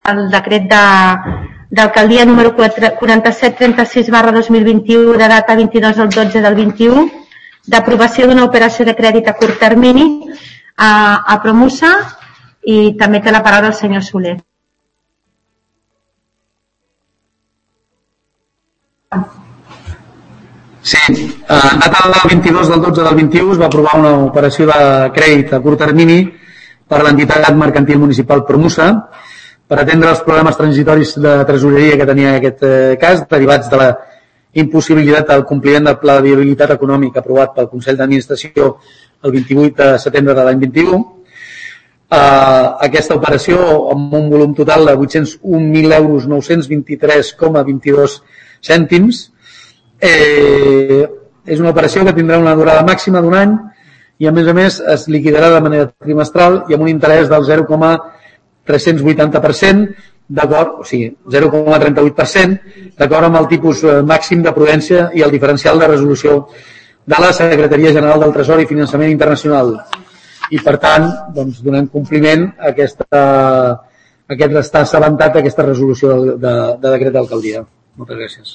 el decret d'alcaldia número 4736/2021 de data 22 del 12 del 21 d'aprovació d'una operació de crèdit a curt termini a Promusa, i també té la paraula el senyor Soler. Sí, en data del 22 del 12 del 21 es va aprovar una operació de crèdit a curt termini per l'entitat mercantil municipal Promusa per atendre els problemes transitoris de tresoreria que tenia aquest cas, derivats de la impossibilitat del compliment del pla de viabilitat econòmica aprovat pel Consell d'Administració el 28 de setembre de l'any 21. Aquesta operació, amb un volum total de 801.000 euros 923,22 cèntims, és una operació que tindrà una durada màxima d'un any i, a més, es liquidarà de manera trimestral i amb un interès del 0,380%, o sigui, 0,38%, d'acord amb el tipus màxim de prudència i el diferencial de resolució de la Secretaria General del Tresor i Finançament Internacional. I, per tant, doncs, donem compliment a està assabentat aquesta resolució de decret d'alcaldia. Moltes gràcies.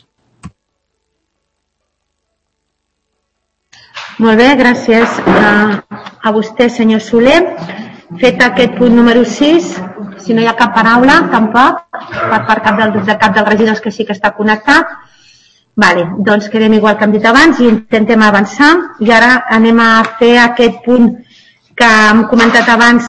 Molt bé, gràcies a vostè, senyor Soler. Fet aquest punt número 6, si no hi ha cap paraula, tampoc, per part de cap dels regidors que sí que està connectat, doncs quedem igual que hem dit abans i intentem avançar. I ara anem a fer aquest punt que hem comentat abans